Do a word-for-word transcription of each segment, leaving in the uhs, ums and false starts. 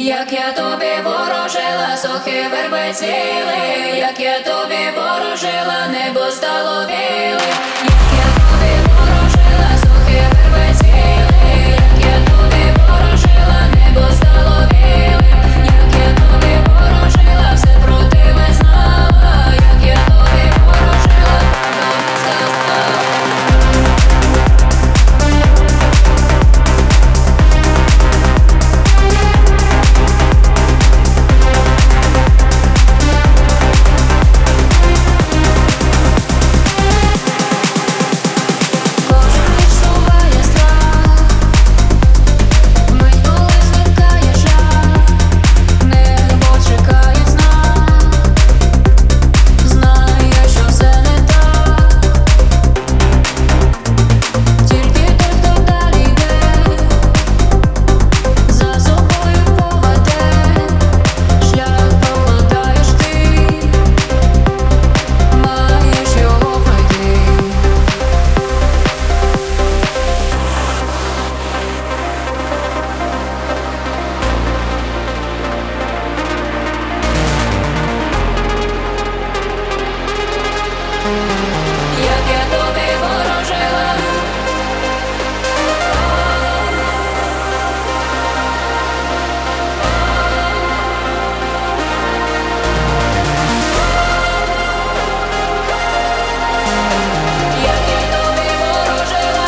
Як я тобі ворожила, сохи верби цвіли, як я тобі ворожила, небо стало білим. Як я тобі ворожила, сохи верби цвіли, як я тобі ворожила, небо стало білим. Як я тобі ворожила, все про тебе знала, як я тобі ворожила, правду не сказала. Як я тобі ворожила, як я тобі ворожила.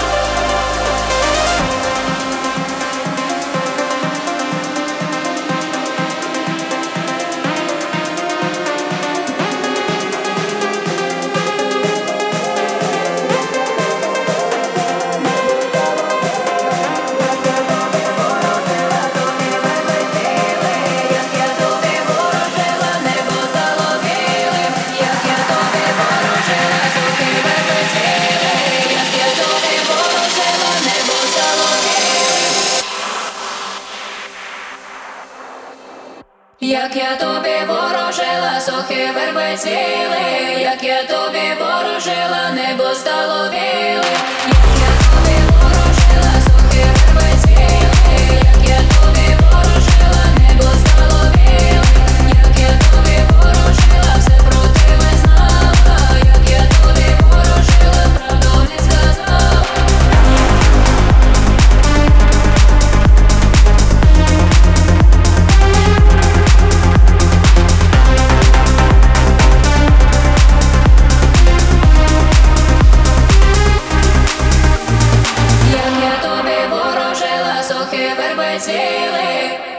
Як я тобі ворожила, сохи верби цвіли, як я тобі ворожила, небо стало білим. Як я тобі ворожила, сохи верби цвіли, як я тобі ворожила, небо стало білим. Як я тобі ворожила, все про тебе знала, як я тобі ворожила, правду не сказала. Як я тобі ворожила, сохи верби цвіли.